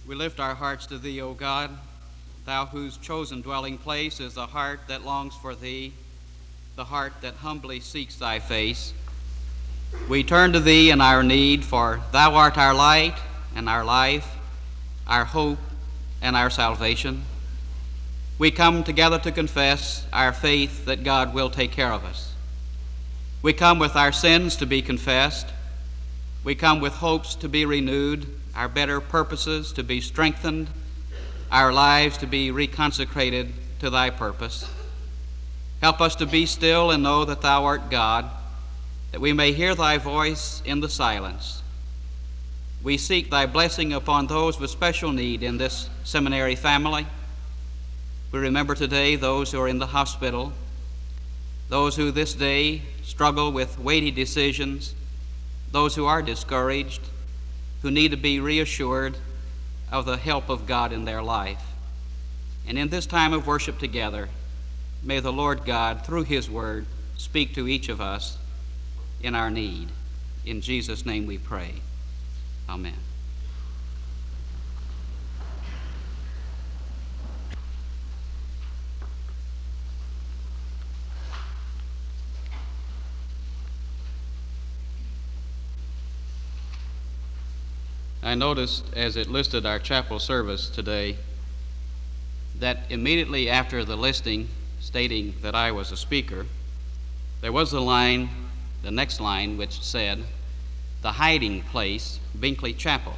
We lift our hearts to Thee, O God, Thou whose chosen dwelling place is the heart that longs for Thee, the heart that humbly seeks Thy face. We turn to Thee in our need, for Thou art our light and our life, our hope and our salvation. We come together to confess our faith that God will take care of us. We come with our sins to be confessed. We come with hopes to be renewed, our better purposes to be strengthened, our lives to be reconsecrated to Thy purpose. Help us to be still and know that Thou art God, that we may hear Thy voice in the silence. We seek Thy blessing upon those with special need in this seminary family. We remember today those who are in the hospital, those who this day struggle with weighty decisions, those who are discouraged, who need to be reassured of the help of God in their life. And in this time of worship together, may the Lord God, through His word, speak to each of us in our need. In Jesus' name we pray. Amen. I noticed as it listed our chapel service today that immediately after the listing stating that I was a speaker, there was the next line, which said, "The hiding place, Binkley Chapel."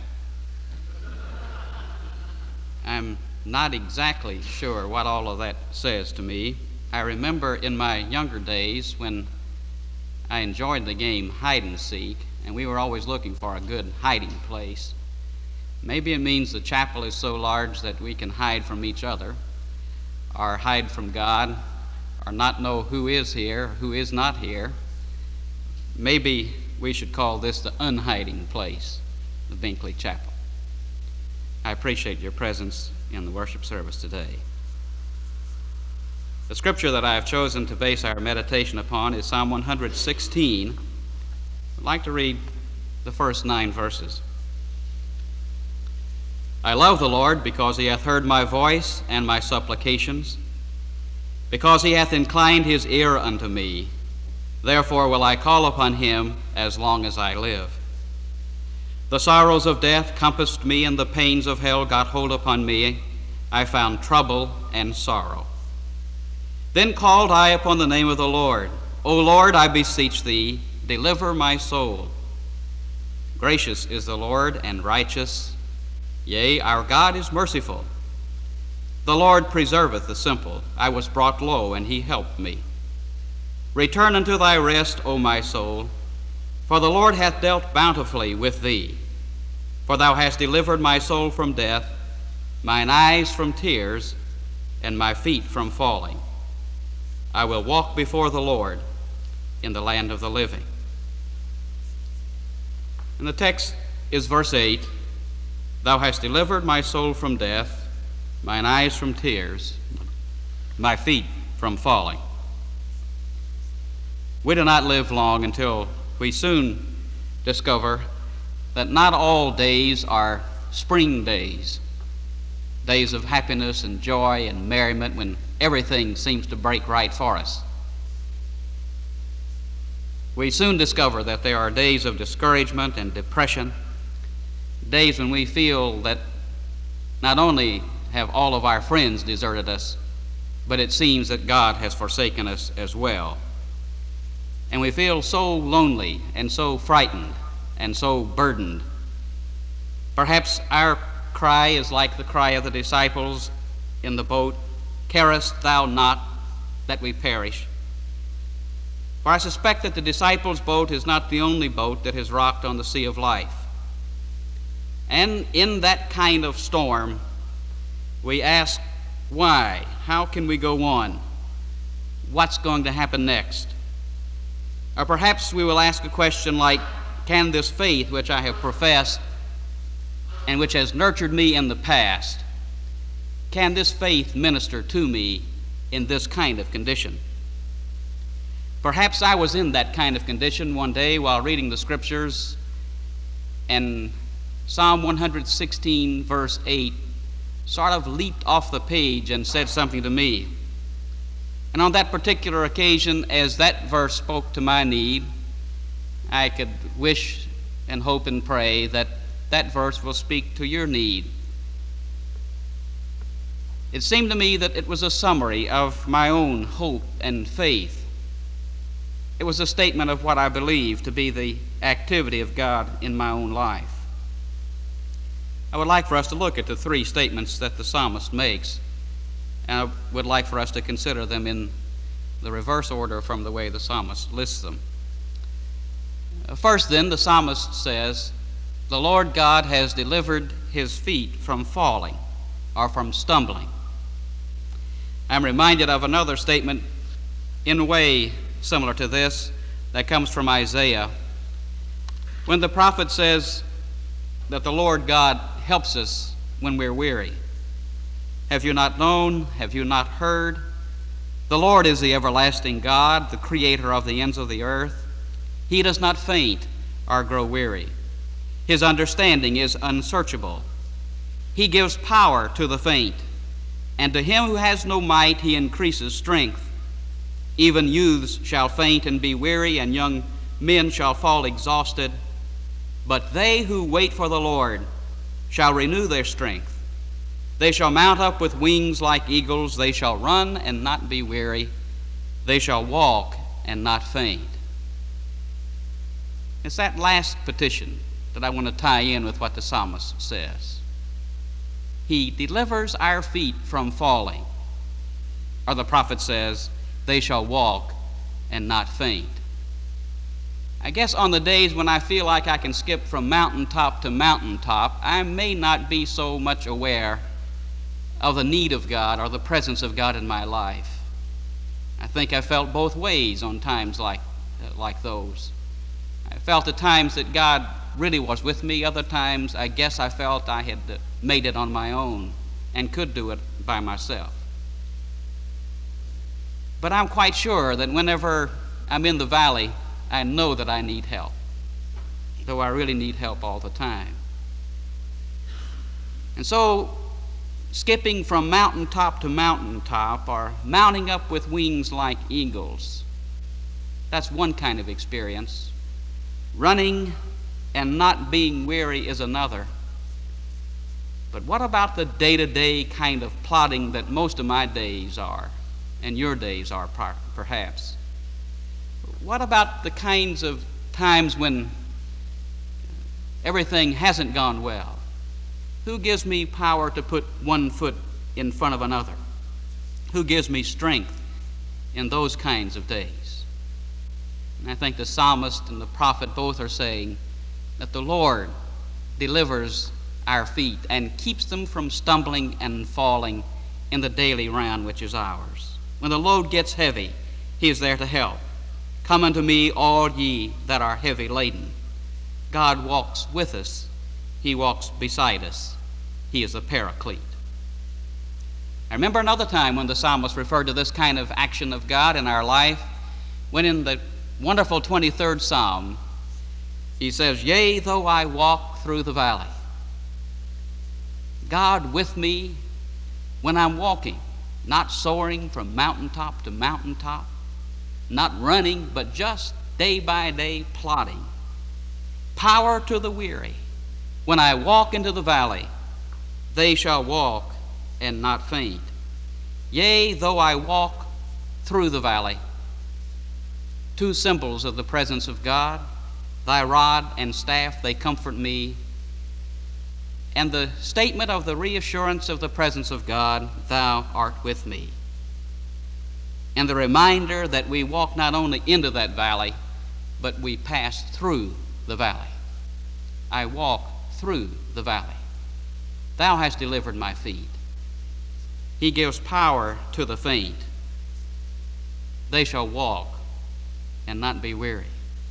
I'm not exactly sure what all of that says to me. I remember in my younger days when I enjoyed the game hide and seek, and we were always looking for a good hiding place. Maybe it means the chapel is so large that we can hide from each other, or hide from God, or not know who is here, who is not here. Maybe we should call this the unhiding place, the Binkley Chapel. I appreciate your presence in the worship service today. The scripture that I have chosen to base our meditation upon is Psalm 116. I'd like to read the first 9 verses. I love the Lord because He hath heard my voice and my supplications, because He hath inclined His ear unto me. Therefore will I call upon Him as long as I live. The sorrows of death compassed me, and the pains of hell got hold upon me. I found trouble and sorrow. Then called I upon the name of the Lord. O Lord, I beseech Thee, deliver my soul. Gracious is the Lord and righteous. Yea, our God is merciful. The Lord preserveth the simple. I was brought low, and He helped me. Return unto thy rest, O my soul, for the Lord hath dealt bountifully with thee. For thou hast delivered my soul from death, mine eyes from tears, and my feet from falling. I will walk before the Lord in the land of the living. And the text is verse 8. Thou hast delivered my soul from death, mine eyes from tears, my feet from falling. We do not live long until we soon discover that not all days are spring days, days of happiness and joy and merriment when everything seems to break right for us. We soon discover that there are days of discouragement and depression, days when we feel that not only have all of our friends deserted us, but it seems that God has forsaken us as well. And we feel so lonely and so frightened and so burdened. Perhaps our cry is like the cry of the disciples in the boat, "Carest thou not that we perish?" For I suspect that the disciples' boat is not the only boat that has rocked on the sea of life. And in that kind of storm, we ask, why? How can we go on? What's going to happen next? Or perhaps we will ask a question like, can this faith which I have professed and which has nurtured me in the past, can this faith minister to me in this kind of condition? Perhaps I was in that kind of condition one day while reading the scriptures and Psalm 116, verse 8, sort of leaped off the page and said something to me. And on that particular occasion, as that verse spoke to my need, I could wish and hope and pray that that verse will speak to your need. It seemed to me that it was a summary of my own hope and faith. It was a statement of what I believe to be the activity of God in my own life. I would like for us to look at the three statements that the psalmist makes, and I would like for us to consider them in the reverse order from the way the psalmist lists them. First, then, the psalmist says, "The Lord God has delivered his feet from falling or from stumbling." I'm reminded of another statement in a way similar to this that comes from Isaiah, when the prophet says that the Lord God helps us when we're weary. Have you not known? Have you not heard? The Lord is the everlasting God, the creator of the ends of the earth. He does not faint or grow weary. His understanding is unsearchable. He gives power to the faint, and to him who has no might he increases strength. Even youths shall faint and be weary, and young men shall fall exhausted. But they who wait for the Lord shall renew their strength. They shall mount up with wings like eagles. They shall run and not be weary. They shall walk and not faint. It's that last petition that I want to tie in with what the psalmist says. He delivers our feet from falling. Or the prophet says, they shall walk and not faint. I guess on the days when I feel like I can skip from mountaintop to mountaintop, I may not be so much aware of the need of God or the presence of God in my life. I think I felt both ways on times like those. I felt at times that God really was with me. Other times I guess I felt I had made it on my own and could do it by myself. But I'm quite sure that whenever I'm in the valley, I know that I need help, though I really need help all the time. And so, skipping from mountaintop to mountaintop, or mounting up with wings like eagles, that's one kind of experience. Running and not being weary is another. But what about the day-to-day kind of plodding that most of my days are, and your days are perhaps? What about the kinds of times when everything hasn't gone well? Who gives me power to put one foot in front of another? Who gives me strength in those kinds of days? And I think the psalmist and the prophet both are saying that the Lord delivers our feet and keeps them from stumbling and falling in the daily round which is ours. When the load gets heavy, he is there to help. Come unto me, all ye that are heavy laden. God walks with us. He walks beside us. He is a paraclete. I remember another time when the psalmist referred to this kind of action of God in our life, when in the wonderful 23rd Psalm, he says, "Yea, though I walk through the valley." God with me when I'm walking, not soaring from mountaintop to mountaintop, not running, but just day by day plodding. Power to the weary. When I walk into the valley, they shall walk and not faint. Yea, though I walk through the valley. Two symbols of the presence of God. Thy rod and staff, they comfort me. And the statement of the reassurance of the presence of God, thou art with me. And the reminder that we walk not only into that valley, but we pass through the valley. I walk through the valley. Thou hast delivered my feet. He gives power to the faint. They shall walk and not be weary.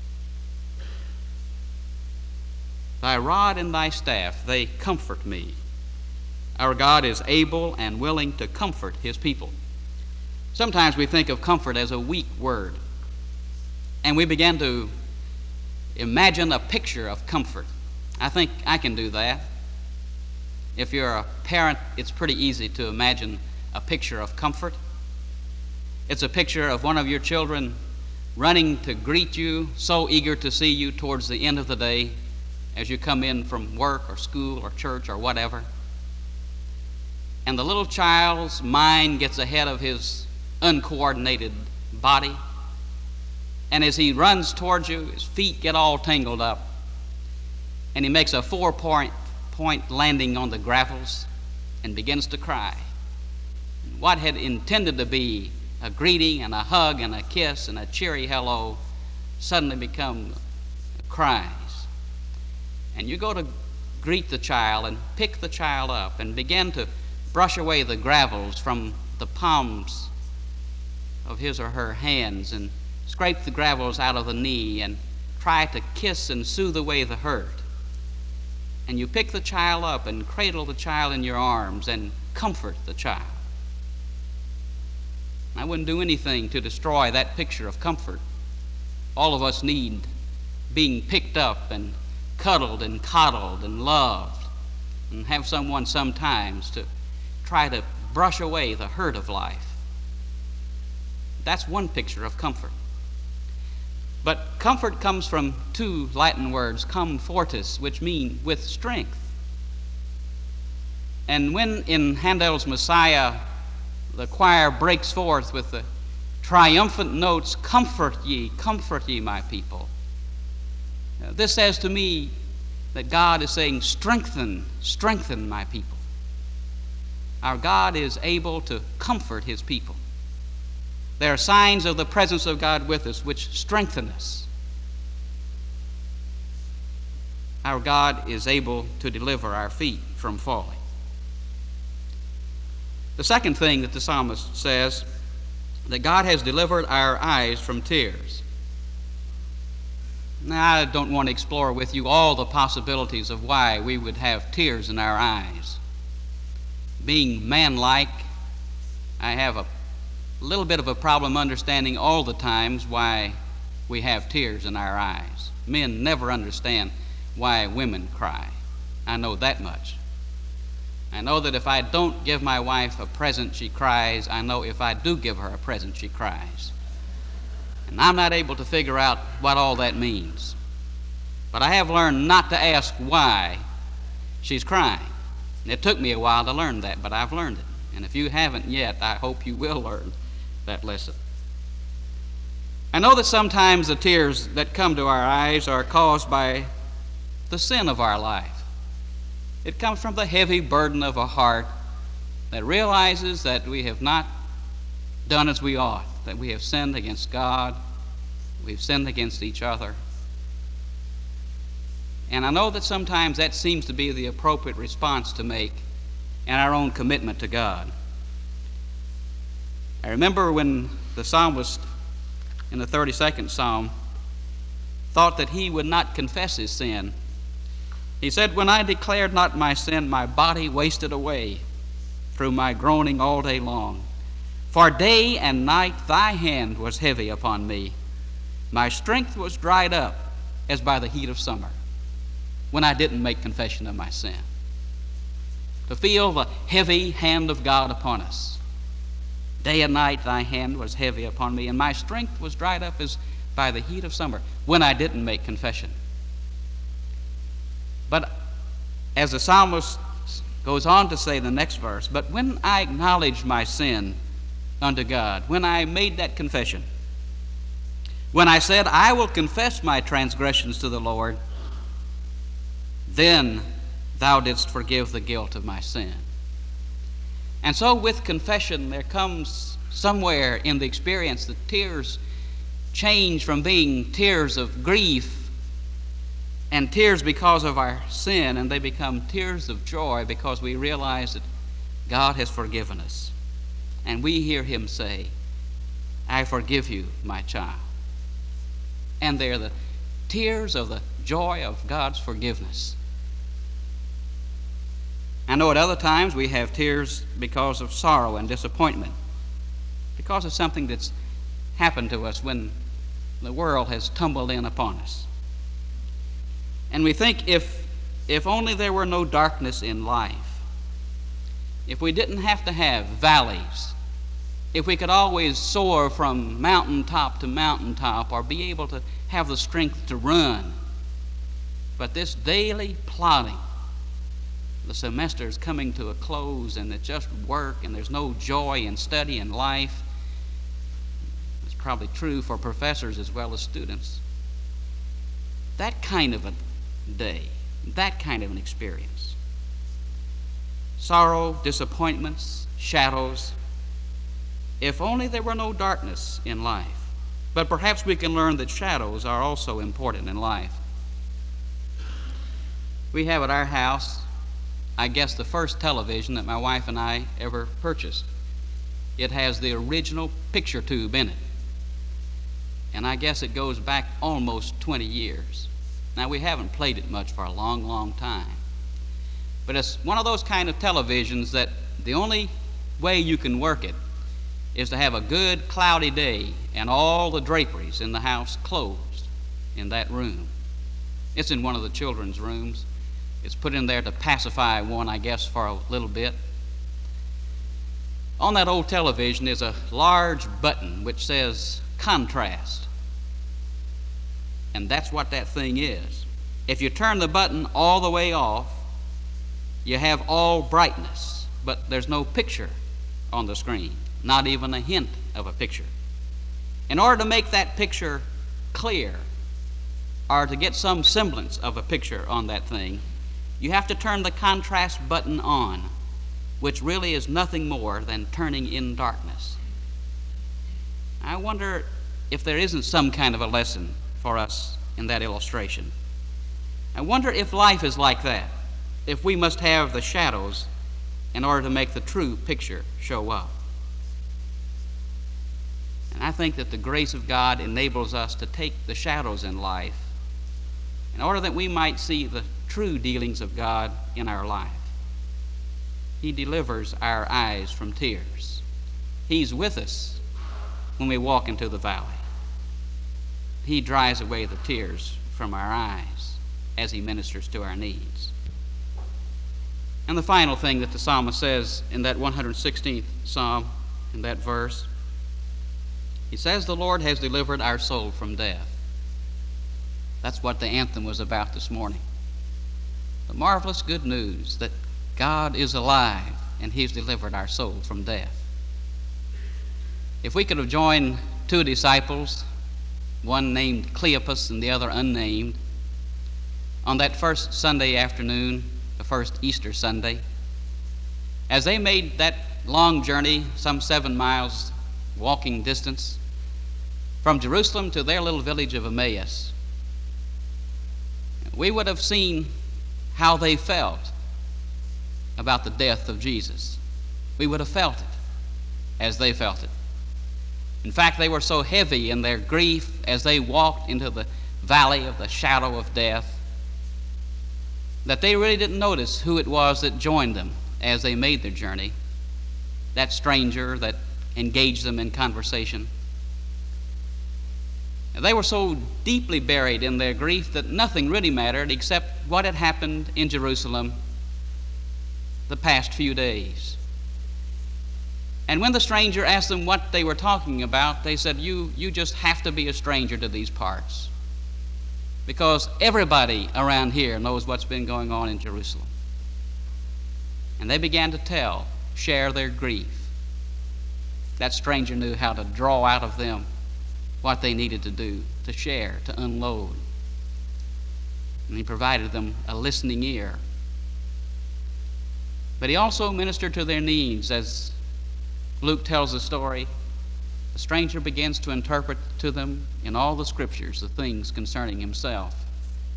Thy rod and thy staff, they comfort me. Our God is able and willing to comfort his people. Sometimes we think of comfort as a weak word, and we begin to imagine a picture of comfort. I think I can do that. If you're a parent, it's pretty easy to imagine a picture of comfort. It's a picture of one of your children running to greet you, so eager to see you towards the end of the day as you come in from work or school or church or whatever. And the little child's mind gets ahead of his uncoordinated body. And as he runs towards you, his feet get all tangled up. And he makes a 4-point landing on the gravels and begins to cry. What had intended to be a greeting and a hug and a kiss and a cheery hello suddenly become cries. And you go to greet the child and pick the child up and begin to brush away the gravels from the palms of his or her hands and scrape the gravels out of the knee and try to kiss and soothe away the hurt. And you pick the child up and cradle the child in your arms and comfort the child. I wouldn't do anything to destroy that picture of comfort. All of us need being picked up and cuddled and coddled and loved, and have someone sometimes to try to brush away the hurt of life. That's one picture of comfort. But comfort comes from two Latin words, cum fortis, which mean with strength. And when in Handel's Messiah, the choir breaks forth with the triumphant notes, comfort ye, my people. This says to me that God is saying, strengthen my people. Our God is able to comfort his people. There are signs of the presence of God with us which strengthen us. Our God is able to deliver our feet from falling. The second thing that the psalmist says, that God has delivered our eyes from tears. Now, I don't want to explore with you all the possibilities of why we would have tears in our eyes. Being manlike, I have a little bit of a problem understanding all the times why we have tears in our eyes. Men never understand why women cry. I know that much. I know that if I don't give my wife a present, she cries. I know if I do give her a present, she cries. And I'm not able to figure out what all that means. But I have learned not to ask why she's crying. And it took me a while to learn that, but I've learned it. And if you haven't yet, I hope you will learn that lesson. I know that sometimes the tears that come to our eyes are caused by the sin of our life. It comes from the heavy burden of a heart that realizes that we have not done as we ought, that we have sinned against God, we've sinned against each other. And I know that sometimes that seems to be the appropriate response to make in our own commitment to God. I remember when the psalmist in the 32nd Psalm thought that he would not confess his sin. He said, when I declared not my sin, my body wasted away through my groaning all day long. For day and night thy hand was heavy upon me. My strength was dried up as by the heat of summer, when I didn't make confession of my sin. To feel the heavy hand of God upon us. Day and night thy hand was heavy upon me, and my strength was dried up as by the heat of summer, when I didn't make confession. But as the psalmist goes on to say in the next verse, but when I acknowledged my sin unto God, when I made that confession, when I said, I will confess my transgressions to the Lord, then thou didst forgive the guilt of my sin. And so with confession, there comes somewhere in the experience that tears change from being tears of grief and tears because of our sin, and they become tears of joy because we realize that God has forgiven us. And we hear him say, I forgive you, my child. And they're the tears of the joy of God's forgiveness. I know at other times we have tears because of sorrow and disappointment, because of something that's happened to us when the world has tumbled in upon us. And we think if If only there were no darkness in life. If we didn't have to have valleys. If we could always soar from mountaintop to mountaintop or be able to have the strength to run. But this daily plodding, the semester is coming to a close and it's just work and there's no joy in study and life. It's probably true for professors as well as students. That kind of a day, that kind of an experience. Sorrow, disappointments, shadows. If only there were no darkness in life. But perhaps we can learn that shadows are also important in life. We have at our house, I guess, the first television that my wife and I ever purchased. It has the original picture tube in it. And I guess it goes back almost 20 years. Now, we haven't played it much for a long, long time. But it's one of those kind of televisions that the only way you can work it is to have a good cloudy day and all the draperies in the house closed in that room. It's in one of the children's rooms. It's put in there to pacify one, I guess, for a little bit. On that old television is a large button which says contrast. And that's what that thing is. If you turn the button all the way off, you have all brightness, but there's no picture on the screen, not even a hint of a picture. In order to make that picture clear, or to get some semblance of a picture on that thing, you have to turn the contrast button on, which really is nothing more than turning in darkness. I wonder if there isn't some kind of a lesson for us in that illustration. I wonder if life is like that, if we must have the shadows in order to make the true picture show up. And I think that the grace of God enables us to take the shadows in life in order that we might see the true dealings of God in our life. He delivers our eyes from tears. He's with us when we walk into the valley. He dries away the tears from our eyes as he ministers to our needs. And the final thing that the psalmist says in that 116th psalm, in that verse, he says, "The Lord has delivered our soul from death." That's what the anthem was about this morning. The marvelous good news that God is alive and he's delivered our soul from death. If we could have joined two disciples, one named Cleopas and the other unnamed, on that first Sunday afternoon, the first Easter Sunday, as they made that long journey, some 7 miles walking distance, from Jerusalem to their little village of Emmaus, we would have seen how they felt about the death of Jesus. We would have felt it as they felt it. In fact, they were so heavy in their grief as they walked into the valley of the shadow of death that they really didn't notice who it was that joined them as they made their journey, that stranger that engaged them in conversation. And they were so deeply buried in their grief that nothing really mattered except what had happened in Jerusalem the past few days. And when the stranger asked them what they were talking about, they said, you just have to be a stranger to these parts, because everybody around here knows what's been going on in Jerusalem. And they began to share their grief. That stranger knew how to draw out of them what they needed to do, to share, to unload. And he provided them a listening ear. But he also ministered to their needs. As Luke tells the story, the stranger begins to interpret to them in all the scriptures the things concerning himself.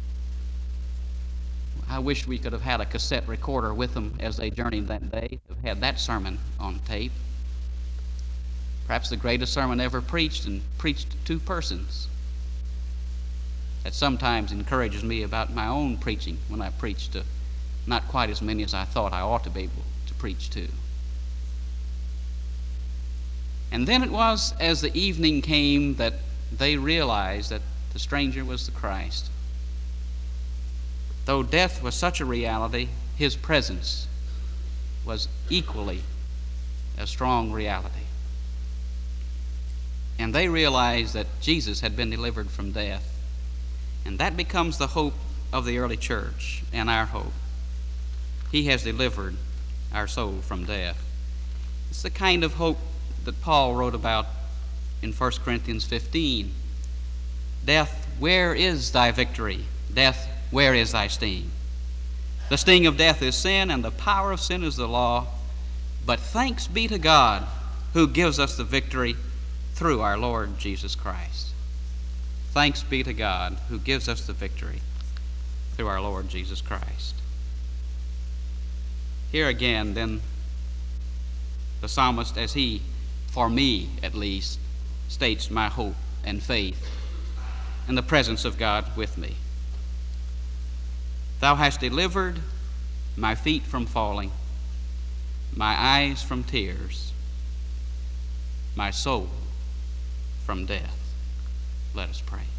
I wish we could have had a cassette recorder with them as they journeyed that day, have had that sermon on tape. Perhaps the greatest sermon ever preached, and preached to 2 persons. That sometimes encourages me about my own preaching when I preach to not quite as many as I thought I ought to be able to preach to. And then it was as the evening came that they realized that the stranger was the Christ. Though death was such a reality, his presence was equally a strong reality. And they realized that Jesus had been delivered from death. And that becomes the hope of the early church and our hope. He has delivered our soul from death. It's the kind of hope that Paul wrote about in 1 Corinthians 15. Death, where is thy victory? Death, where is thy sting? The sting of death is sin, and the power of sin is the law. But thanks be to God who gives us the victory through our Lord Jesus Christ. Thanks be to God who gives us the victory through our Lord Jesus Christ. Here again, then, the psalmist, as he, for me at least, states my hope and faith in the presence of God with me. Thou hast delivered my feet from falling, my eyes from tears, my soul from death. Let us pray.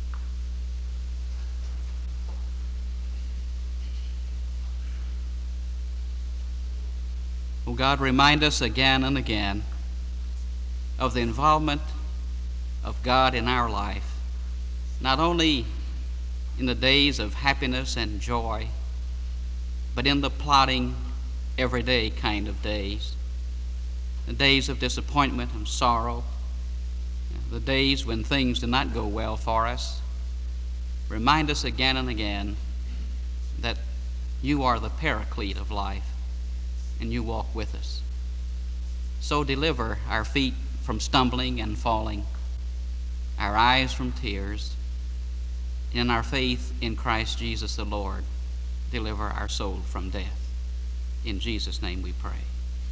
Oh God, remind us again and again of the involvement of God in our life, not only in the days of happiness and joy, but in the plodding, everyday kind of days, the days of disappointment and sorrow, the days when things do not go well for us. Remind us again and again that you are the paraclete of life and you walk with us. So deliver our feet from stumbling and falling, our eyes from tears, and our faith in Christ Jesus the Lord, deliver our soul from death. In Jesus' name we pray.